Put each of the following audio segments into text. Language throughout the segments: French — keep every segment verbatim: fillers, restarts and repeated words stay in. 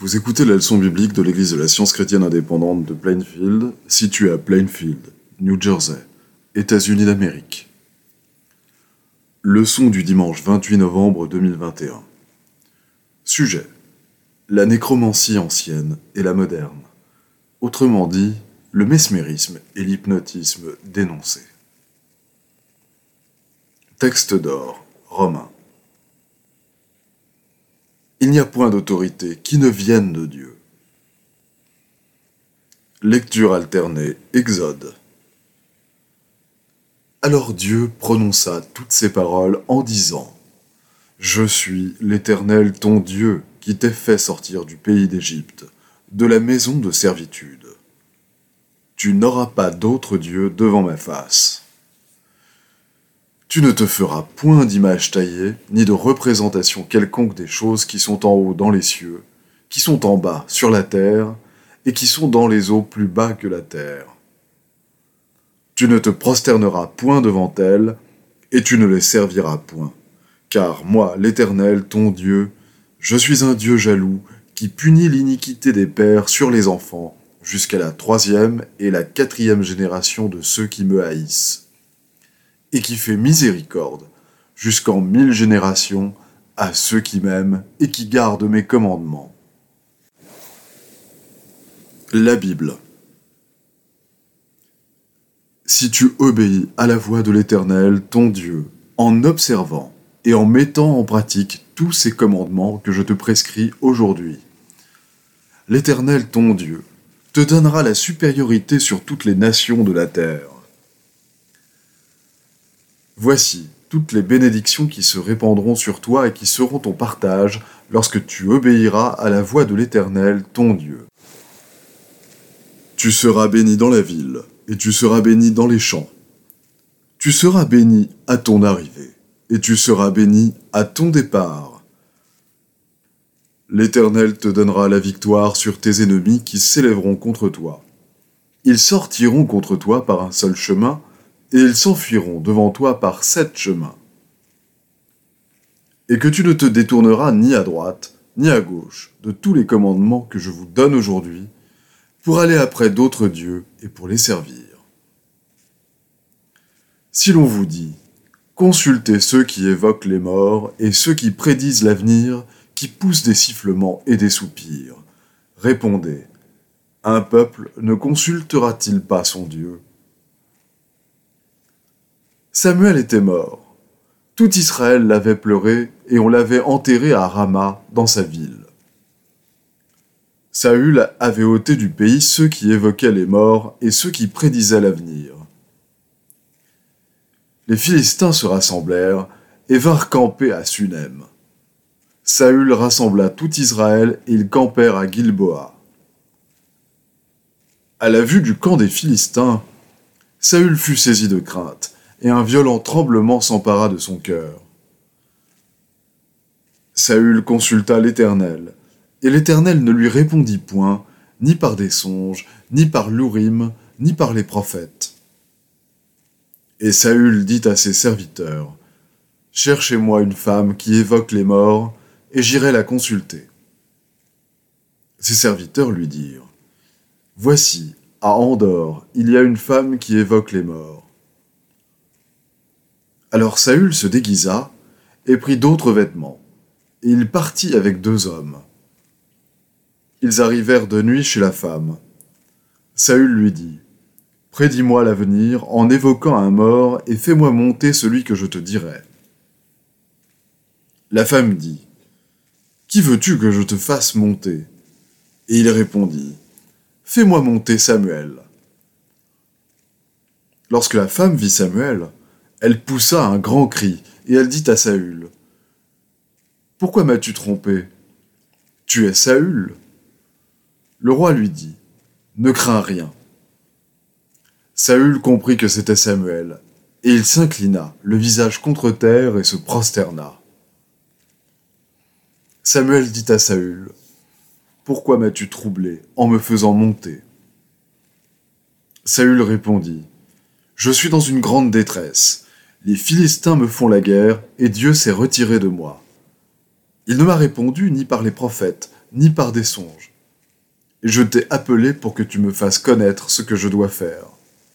Vous écoutez la leçon biblique de l'Église de la Science chrétienne indépendante de Plainfield, située à Plainfield, New Jersey, États-Unis d'Amérique. Leçon du dimanche vingt-huit novembre deux mille vingt et un. Sujet: la nécromancie ancienne et la moderne. Autrement dit, le mesmérisme et l'hypnotisme dénoncés. Texte d'or, Romains. Il n'y a point d'autorité qui ne vienne de Dieu. Lecture alternée, Exode. Alors Dieu prononça toutes ces paroles en disant : « Je suis l'Éternel ton Dieu qui t'ai fait sortir du pays d'Égypte, de la maison de servitude. Tu n'auras pas d'autre Dieu devant ma face. Tu ne te feras point d'image taillée, ni de représentation quelconque des choses qui sont en haut dans les cieux, qui sont en bas sur la terre, et qui sont dans les eaux plus bas que la terre. Tu ne te prosterneras point devant elles, et tu ne les serviras point. Car moi, l'Éternel, ton Dieu, je suis un Dieu jaloux, qui punit l'iniquité des pères sur les enfants, jusqu'à la troisième et la quatrième génération de ceux qui me haïssent, et qui fait miséricorde jusqu'en mille générations à ceux qui m'aiment et qui gardent mes commandements. » La Bible. Si tu obéis à la voix de l'Éternel, ton Dieu, en observant et en mettant en pratique tous ces commandements que je te prescris aujourd'hui, l'Éternel, ton Dieu, te donnera la supériorité sur toutes les nations de la terre. Voici toutes les bénédictions qui se répandront sur toi et qui seront ton partage lorsque tu obéiras à la voix de l'Éternel, ton Dieu. Tu seras béni dans la ville, et tu seras béni dans les champs. Tu seras béni à ton arrivée, et tu seras béni à ton départ. L'Éternel te donnera la victoire sur tes ennemis qui s'élèveront contre toi. Ils sortiront contre toi par un seul chemin, et ils s'enfuiront devant toi par sept chemins. Et que tu ne te détourneras ni à droite, ni à gauche de tous les commandements que je vous donne aujourd'hui, pour aller après d'autres dieux et pour les servir. Si l'on vous dit, consultez ceux qui évoquent les morts et ceux qui prédisent l'avenir, qui poussent des sifflements et des soupirs, répondez, un peuple ne consultera-t-il pas son Dieu ? Samuel était mort. Tout Israël l'avait pleuré et on l'avait enterré à Rama, dans sa ville. Saül avait ôté du pays ceux qui évoquaient les morts et ceux qui prédisaient l'avenir. Les Philistins se rassemblèrent et vinrent camper à Sunem. Saül rassembla tout Israël et ils campèrent à Gilboa. À la vue du camp des Philistins, Saül fut saisi de crainte, et un violent tremblement s'empara de son cœur. Saül consulta l'Éternel, et l'Éternel ne lui répondit point, ni par des songes, ni par l'Urim, ni par les prophètes. Et Saül dit à ses serviteurs, « Cherchez-moi une femme qui évoque les morts, et j'irai la consulter. » Ses serviteurs lui dirent, « Voici, à Endor, il y a une femme qui évoque les morts. » Alors Saül se déguisa et prit d'autres vêtements, et il partit avec deux hommes. Ils arrivèrent de nuit chez la femme. Saül lui dit, « Prédis-moi l'avenir en évoquant un mort et fais-moi monter celui que je te dirai. » La femme dit, « Qui veux-tu que je te fasse monter ?» Et il répondit, « Fais-moi monter Samuel. » Lorsque la femme vit Samuel, elle poussa un grand cri, et elle dit à Saül, « Pourquoi m'as-tu trompé ? Tu es Saül. » Le roi lui dit, « Ne crains rien. » Saül comprit que c'était Samuel, et il s'inclina, le visage contre terre, et se prosterna. Samuel dit à Saül, « Pourquoi m'as-tu troublé en me faisant monter ?» Saül répondit, « Je suis dans une grande détresse. Les Philistins me font la guerre, et Dieu s'est retiré de moi. Il ne m'a répondu ni par les prophètes, ni par des songes. Et je t'ai appelé pour que tu me fasses connaître ce que je dois faire. »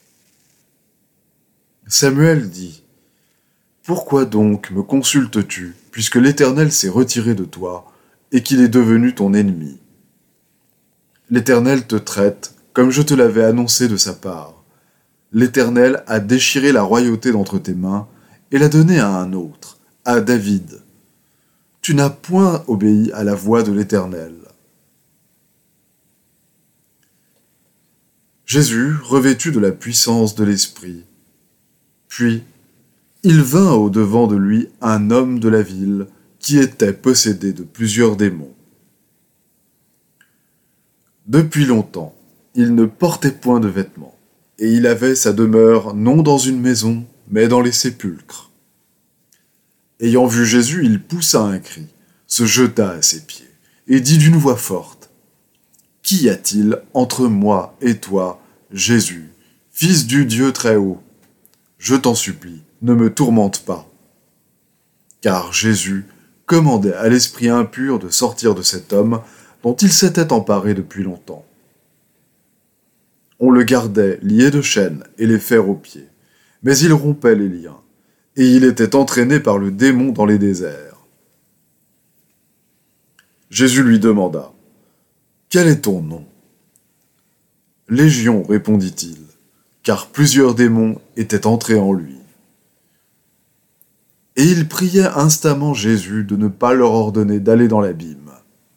Samuel dit : « Pourquoi donc me consultes-tu, puisque l'Éternel s'est retiré de toi et qu'il est devenu ton ennemi ? L'Éternel te traite comme je te l'avais annoncé de sa part. L'Éternel a déchiré la royauté d'entre tes mains et l'a donnée à un autre, à David. Tu n'as point obéi à la voix de l'Éternel. » Jésus, revêtu de la puissance de l'Esprit. Puis, il vint au-devant de lui un homme de la ville qui était possédé de plusieurs démons. Depuis longtemps, il ne portait point de vêtements, et il avait sa demeure non dans une maison, mais dans les sépulcres. Ayant vu Jésus, il poussa un cri, se jeta à ses pieds, et dit d'une voix forte : « Qu'y a-t-il entre moi et toi, Jésus, Fils du Dieu Très-Haut ? Je t'en supplie, ne me tourmente pas. » Car Jésus commandait à l'esprit impur de sortir de cet homme dont il s'était emparé depuis longtemps. On le gardait lié de chaînes et les fers aux pieds, mais il rompait les liens, et il était entraîné par le démon dans les déserts. Jésus lui demanda : « Quel est ton nom ? » « Légion, répondit-il, car plusieurs démons étaient entrés en lui. Et il priait instamment Jésus de ne pas leur ordonner d'aller dans l'abîme.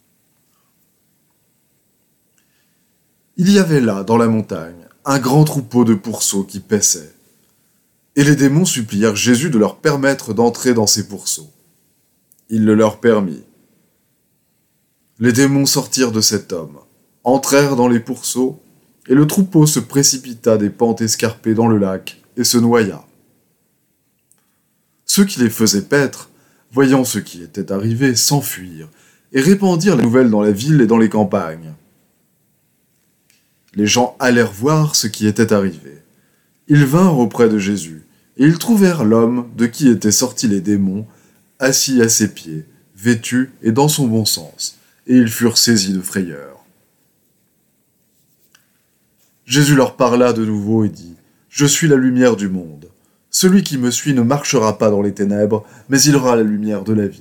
Il y avait là, dans la montagne, un grand troupeau de pourceaux qui paissaient. Et les démons supplièrent Jésus de leur permettre d'entrer dans ces pourceaux. Il le leur permit. Les démons sortirent de cet homme, entrèrent dans les pourceaux, et le troupeau se précipita des pentes escarpées dans le lac et se noya. Ceux qui les faisaient paître, voyant ce qui était arrivé, s'enfuirent et répandirent la nouvelle dans la ville et dans les campagnes. Les gens allèrent voir ce qui était arrivé. Ils vinrent auprès de Jésus, et ils trouvèrent l'homme de qui étaient sortis les démons, assis à ses pieds, vêtu et dans son bon sens, et ils furent saisis de frayeur. Jésus leur parla de nouveau et dit : « Je suis la lumière du monde. Celui qui me suit ne marchera pas dans les ténèbres, mais il aura la lumière de la vie. »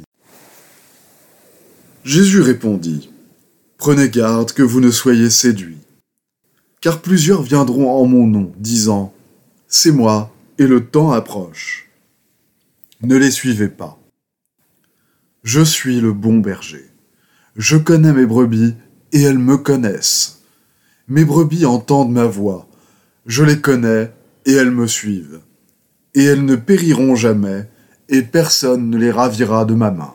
Jésus répondit : « Prenez garde que vous ne soyez séduits, car plusieurs viendront en mon nom, disant : C'est moi, et le temps approche. Ne les suivez pas. Je suis le bon berger. Je connais mes brebis, et elles me connaissent. Mes brebis entendent ma voix. Je les connais, et elles me suivent. Et elles ne périront jamais, et personne ne les ravira de ma main. »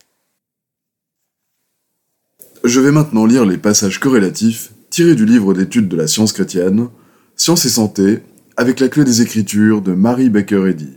Je vais maintenant lire les passages corrélatifs tirés du livre d'études de la science chrétienne, Science et santé, avec la clé des Écritures de Mary Baker Eddy.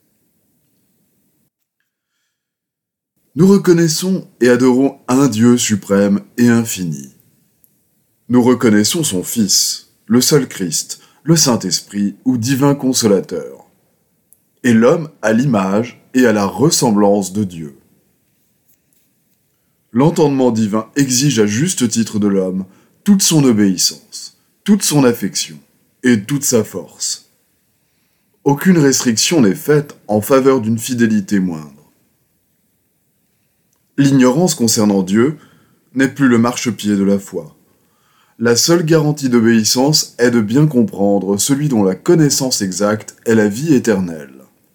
Nous reconnaissons et adorons un Dieu suprême et infini. Nous reconnaissons son Fils, le seul Christ, le Saint-Esprit ou divin consolateur, et l'homme à l'image et à la ressemblance de Dieu. L'entendement divin exige à juste titre de l'homme toute son obéissance, toute son affection et toute sa force. Aucune restriction n'est faite en faveur d'une fidélité moindre. L'ignorance concernant Dieu n'est plus le marchepied de la foi. La seule garantie d'obéissance est de bien comprendre celui dont la connaissance exacte est la vie éternelle.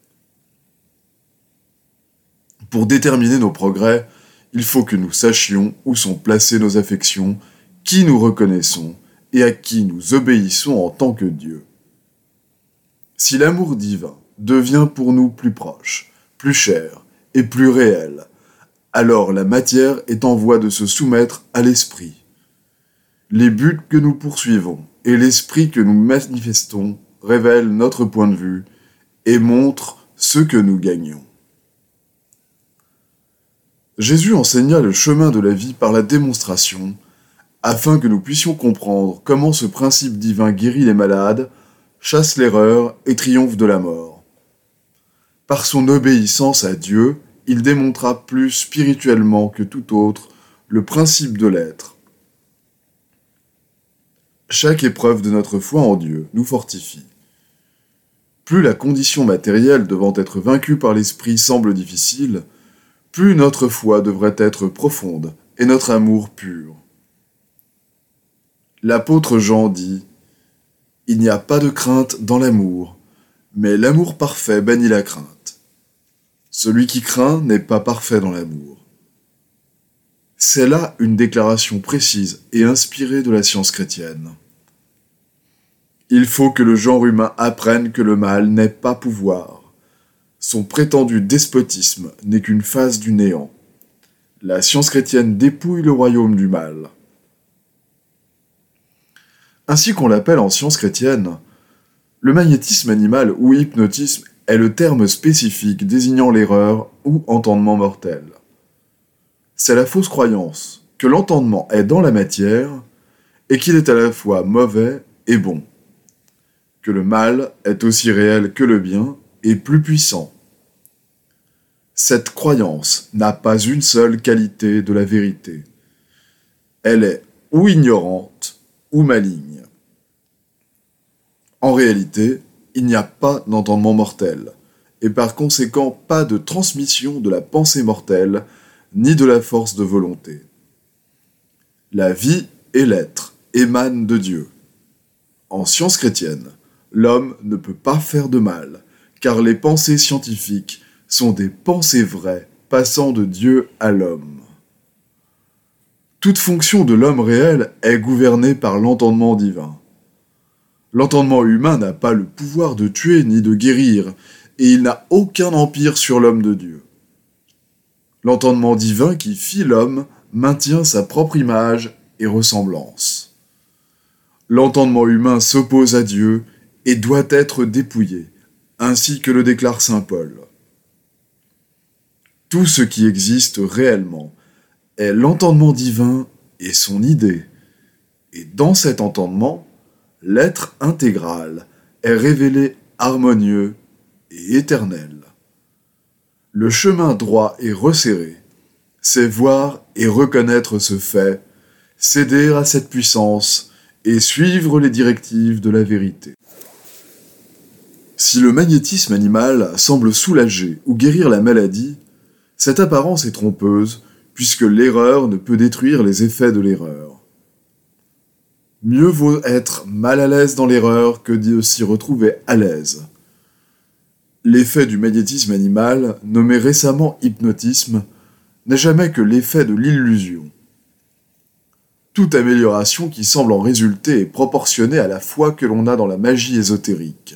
Pour déterminer nos progrès, il faut que nous sachions où sont placées nos affections, qui nous reconnaissons et à qui nous obéissons en tant que Dieu. Si l'amour divin devient pour nous plus proche, plus cher et plus réel, alors la matière est en voie de se soumettre à l'esprit. Les buts que nous poursuivons et l'esprit que nous manifestons révèlent notre point de vue et montrent ce que nous gagnons. Jésus enseigna le chemin de la vie par la démonstration, afin que nous puissions comprendre comment ce principe divin guérit les malades, chasse l'erreur et triomphe de la mort. Par son obéissance à Dieu, il démontra plus spirituellement que tout autre le principe de l'être. Chaque épreuve de notre foi en Dieu nous fortifie. Plus la condition matérielle devant être vaincue par l'esprit semble difficile, plus notre foi devrait être profonde et notre amour pur. L'apôtre Jean dit « Il n'y a pas de crainte dans l'amour, mais l'amour parfait bannit la crainte. Celui qui craint n'est pas parfait dans l'amour. » C'est là une déclaration précise et inspirée de la science chrétienne. Il faut que le genre humain apprenne que le mal n'est pas pouvoir. Son prétendu despotisme n'est qu'une phase du néant. La science chrétienne dépouille le royaume du mal. Ainsi qu'on l'appelle en science chrétienne, le magnétisme animal ou hypnotisme est le terme spécifique désignant l'erreur ou entendement mortel. C'est la fausse croyance que l'entendement est dans la matière et qu'il est à la fois mauvais et bon, que le mal est aussi réel que le bien et plus puissant. Cette croyance n'a pas une seule qualité de la vérité. Elle est ou ignorante ou maligne. En réalité, il n'y a pas d'entendement mortel, et par conséquent pas de transmission de la pensée mortelle, ni de la force de volonté. La vie et l'être émanent de Dieu. En science chrétienne, l'homme ne peut pas faire de mal, car les pensées scientifiques sont des pensées vraies passant de Dieu à l'homme. Toute fonction de l'homme réel est gouvernée par l'entendement divin. L'entendement humain n'a pas le pouvoir de tuer ni de guérir, et il n'a aucun empire sur l'homme de Dieu. L'entendement divin qui fit l'homme maintient sa propre image et ressemblance. L'entendement humain s'oppose à Dieu et doit être dépouillé, ainsi que le déclare saint Paul. Tout ce qui existe réellement est l'entendement divin et son idée, et dans cet entendement, l'être intégral est révélé harmonieux et éternel. Le chemin droit et resserré, c'est voir et reconnaître ce fait, céder à cette puissance et suivre les directives de la vérité. Si le magnétisme animal semble soulager ou guérir la maladie, cette apparence est trompeuse, puisque l'erreur ne peut détruire les effets de l'erreur. Mieux vaut être mal à l'aise dans l'erreur que de s'y retrouver à l'aise. L'effet du magnétisme animal, nommé récemment hypnotisme, n'est jamais que l'effet de l'illusion. Toute amélioration qui semble en résulter est proportionnée à la foi que l'on a dans la magie ésotérique.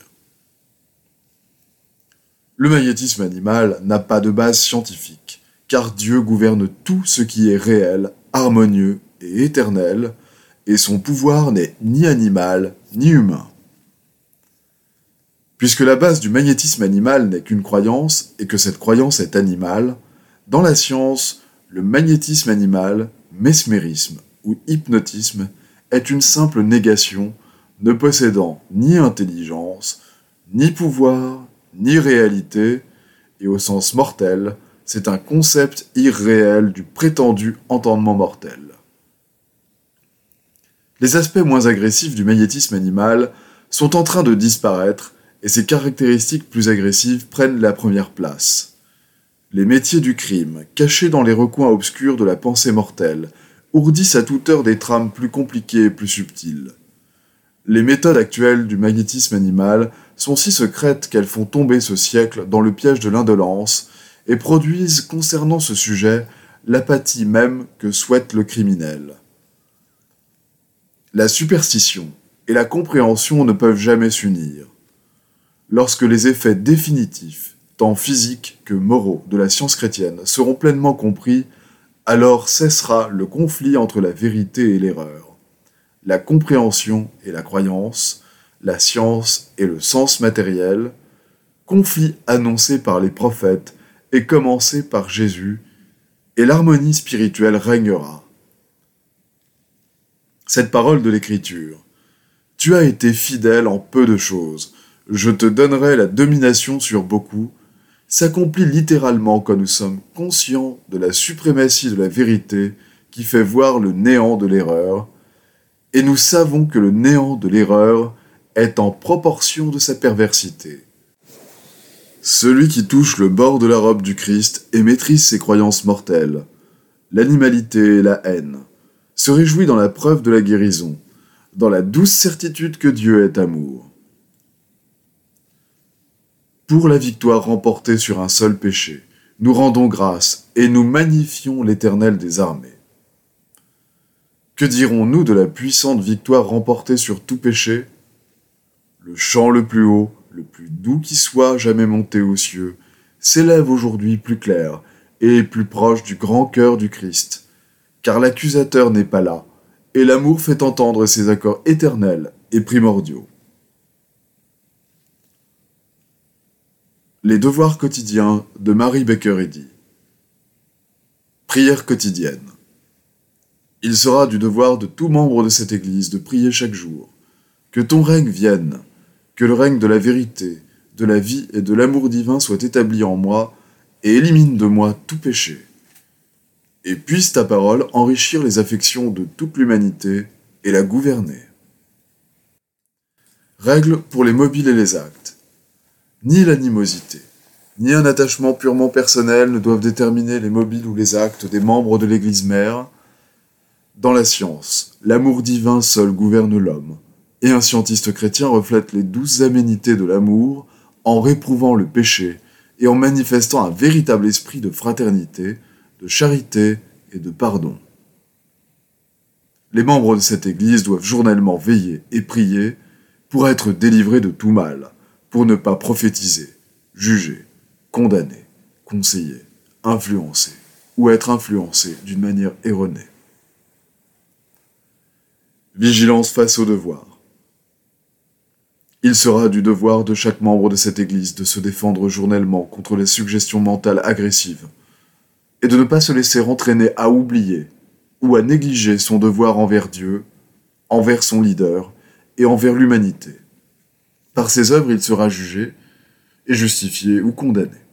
Le magnétisme animal n'a pas de base scientifique, car Dieu gouverne tout ce qui est réel, harmonieux et éternel, et son pouvoir n'est ni animal ni humain. Puisque la base du magnétisme animal n'est qu'une croyance et que cette croyance est animale, dans la science, le magnétisme animal, mesmérisme ou hypnotisme est une simple négation ne possédant ni intelligence, ni pouvoir, ni réalité, et au sens mortel, c'est un concept irréel du prétendu entendement mortel. Les aspects moins agressifs du magnétisme animal sont en train de disparaître et ses caractéristiques plus agressives prennent la première place. Les métiers du crime, cachés dans les recoins obscurs de la pensée mortelle, ourdissent à toute heure des trames plus compliquées et plus subtiles. Les méthodes actuelles du magnétisme animal sont si secrètes qu'elles font tomber ce siècle dans le piège de l'indolence et produisent, concernant ce sujet, l'apathie même que souhaite le criminel. La superstition et la compréhension ne peuvent jamais s'unir. Lorsque les effets définitifs, tant physiques que moraux, de la science chrétienne seront pleinement compris, alors cessera le conflit entre la vérité et l'erreur, la compréhension et la croyance, la science et le sens matériel, conflit annoncé par les prophètes et commencé par Jésus, et l'harmonie spirituelle régnera. Cette parole de l'Écriture, « Tu as été fidèle en peu de choses, je te donnerai la domination sur beaucoup », s'accomplit littéralement quand nous sommes conscients de la suprématie de la vérité qui fait voir le néant de l'erreur, et nous savons que le néant de l'erreur est en proportion de sa perversité. Celui qui touche le bord de la robe du Christ et maîtrise ses croyances mortelles, l'animalité et la haine, se réjouit dans la preuve de la guérison, dans la douce certitude que Dieu est amour. Pour la victoire remportée sur un seul péché, nous rendons grâce et nous magnifions l'Éternel des armées. Que dirons-nous de la puissante victoire remportée sur tout péché? Le chant le plus haut, le plus doux qui soit jamais monté aux cieux, s'élève aujourd'hui plus clair et plus proche du grand cœur du Christ, car l'accusateur n'est pas là, et l'amour fait entendre ses accords éternels et primordiaux. Les devoirs quotidiens de Mary Baker Eddy. Prière quotidienne. Il sera du devoir de tout membre de cette Église de prier chaque jour. Que ton règne vienne, que le règne de la vérité, de la vie et de l'amour divin soit établi en moi et élimine de moi tout péché. Et puisse ta parole enrichir les affections de toute l'humanité et la gouverner. Règles pour les mobiles et les actes. Ni l'animosité, ni un attachement purement personnel ne doivent déterminer les mobiles ou les actes des membres de l'Église mère. Dans la science, l'amour divin seul gouverne l'homme, et un scientiste chrétien reflète les douces aménités de l'amour en réprouvant le péché et en manifestant un véritable esprit de fraternité, de charité et de pardon. Les membres de cette Église doivent journellement veiller et prier pour être délivrés de tout mal, pour ne pas prophétiser, juger, condamner, conseiller, influencer ou être influencés d'une manière erronée. Vigilance face au devoir. Il sera du devoir de chaque membre de cette Église de se défendre journellement contre les suggestions mentales agressives et de ne pas se laisser entraîner à oublier ou à négliger son devoir envers Dieu, envers son leader et envers l'humanité. Par ses œuvres, il sera jugé et justifié ou condamné.